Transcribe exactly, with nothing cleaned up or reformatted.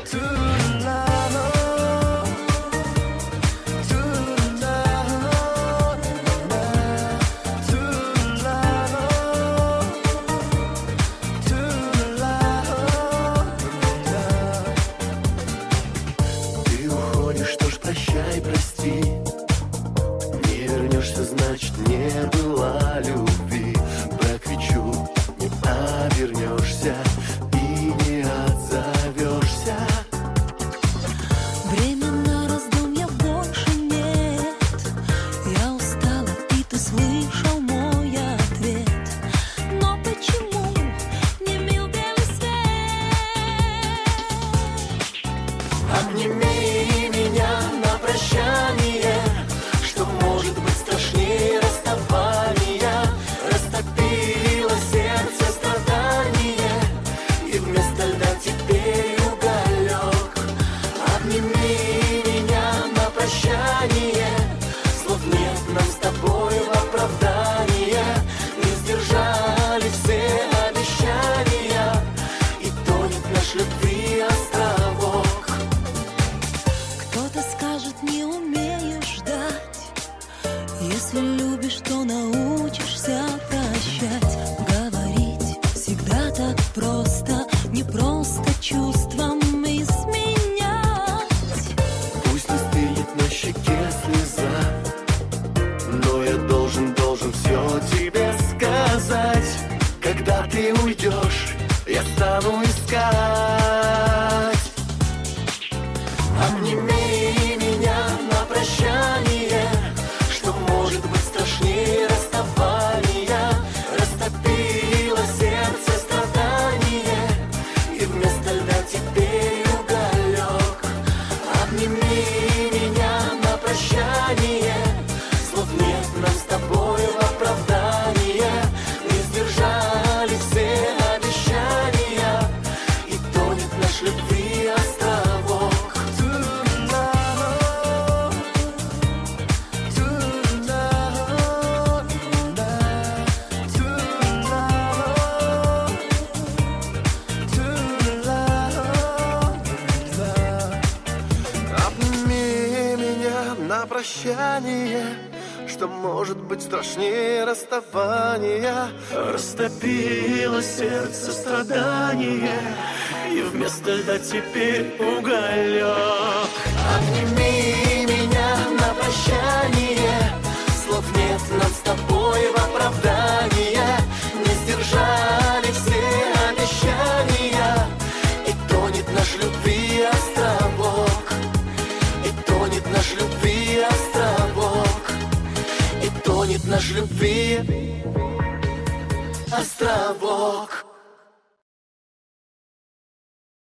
Прощай, прости, не вернешься, значит, не было любви. Прокричу, не обернешься и не отзовешься. Время на раздумья больше нет. Я устала, и ты слышал мой ответ. Но почему не мил белый свет? Обними меня на прощание, что может быть страшнее расставания. Растопило сердце страдание, и вместо льда теперь уголек. Обними меня на прощание, слов нет нам с тобой в оправдание. Не сдержали все обещания, и тонет наш любви островок. Кто-то скажет, не умеешь ждать. Если любишь, то научишься прощать. Говорить всегда так просто, не просто чувствам изменять. Пусть не стынет на щеке слеза, но я должен, должен все тебе сказать. Когда ты уйдешь, я стану искать. Обними меня на прощание, что может быть страшнее расставания. Растопило сердце страдание, и вместо льда теперь уголек. Обними меня на прощание, слов нет нам с тобой в оправдание. Не сдержали все обещания, и тонет наш любви островок. На прощание, что может быть страшнее расставания. Растопило сердце страдание, и вместо льда теперь уголек. Обними меня на прощание, слов нет нам с тобой в оправдание. Не сдержали все обещания, и тонет наш любви островок. И тонет наш любви островок. И тонет наш любви островок.